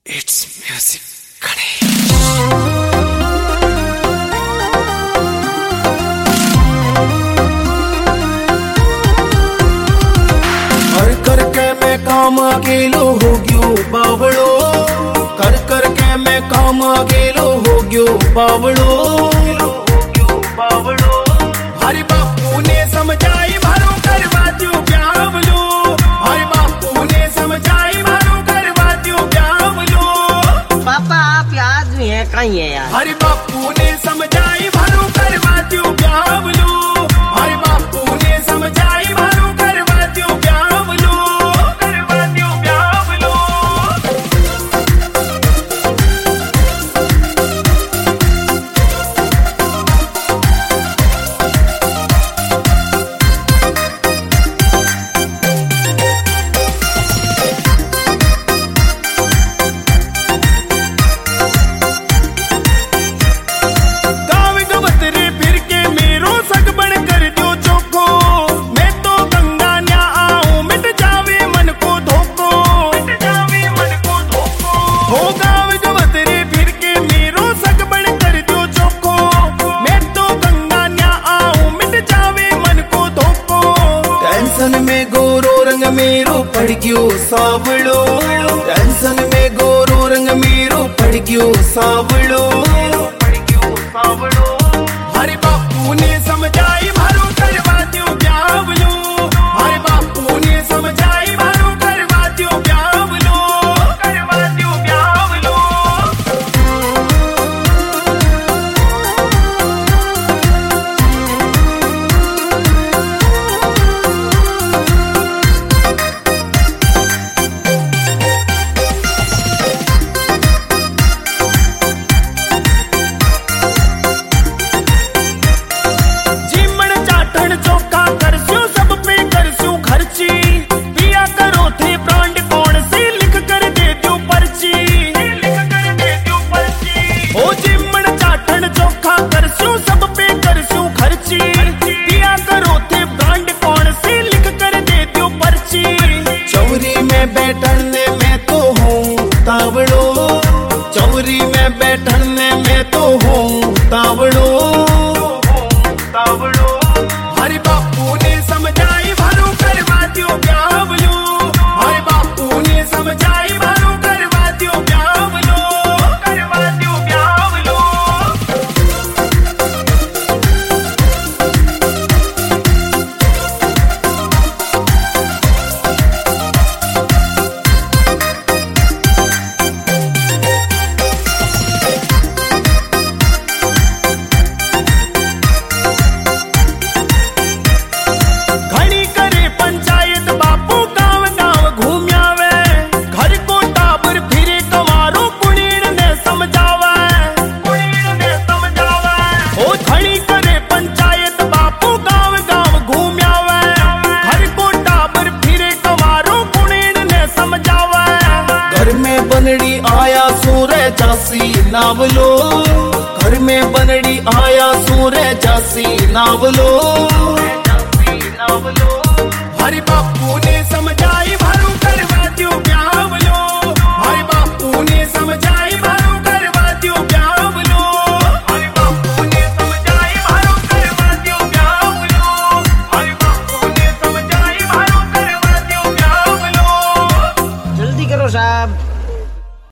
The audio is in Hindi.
It's music Ganesh. कर करके मैं काम अकेलो हो गयो बावड़ो, कर करके मैं काम अकेलो हो गयो बावड़ो। हरि बापू ने समझाई भरो करवा दियो ब्यावलो, हरि बापू ने समझाई भरो करवा दियो ब्यावलो। पापा आप आदमी है कहीं है यार। हरि बापू ने समझाई भरो करवा दियो ब्यावलो, हरि बापू ने समझाई भरो करवा दियो ब्यावलो, करवा दियो ब्यावलो। गाँव गवतरे फिर के मेरो सग बन कर दो चोखो, मैं तो गंगा न्या आऊं मिट जावे मन को धोको, मिट जावे मन को धोको। हो गाँव गवतरे फिर के मेरो सग बन कर दो चोखो, मैं तो गंगा न्या आऊं मिट जावे मन को धोको। टेंशन में गोरो रंग मेरो पड़ गयो सावड़ो, टेंशन में गोरो रंग मेरो पड़ गयो सावड़ो। हरि बापू ने समझाई भरो करवा दियो ब्यावलो, हरि बापू ने समझाई भरो करवा दियो ब्यावलो, करवा दियो ब्यावलो। जीमण चाटण चोखा करस्यो सब पे करस्यो खर्ची, पिया करो थे ब्रांड कौन से लिख कर दे दो पर्ची, लिख कर दे दो पर्ची। ओ जीमण चाटण चोखा करस्यो सब पे करस्यो खर्ची, पिया करो थे ब्रांड कौन से लिख कर दे दो पर्ची। चौरी में बैठने में तो हूँ तावड़ो, चौरी में बैठने में तो हूँ तावड़ो। हरि बापू ने समझाई भरो करवा दियो ब्यावलो, हरि बापू ने समझाई भरो करवा दियो ब्यावलो, करवा दियो ब्यावलो। घड़ी करे पंचायत बापू गांव गांव घूम आवे, घर को टाबर फिरे कमारो कुणीन ने समझावे, कुणीन ने समझावे। ओ घड़ी करे पंचायत बापू गांव गांव घूम आवे, घर को टाबर फिरे कमारो कुणीन ने समझावे। घर में बनड़ी आया सूरे जासी नावलो, घर में बनड़ी आया सूरे जासी नावलो। हरि बापू ने समझाई भरो करवा दियो ब्यावलो, हरि बापू ने समझाई भरो करवा दियो ब्यावलो, हरि बापू ने समझाई भरो करवा दियो ब्यावलो, हरि बापू ने समझाई भरो करवा दियो ब्यावलो। जल्दी करो साहब।